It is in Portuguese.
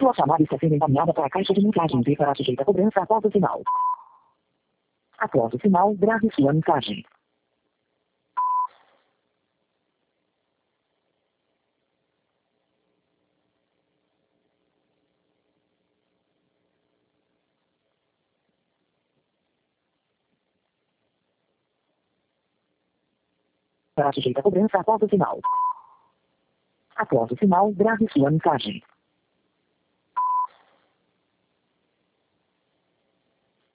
Sua chamada está sendo encaminhada para a caixa de mensagens e será sujeita a cobrança após o sinal. Após o sinal, grave sua mensagem. Será sujeita a cobrança após o sinal. Após o sinal, grave sua mensagem.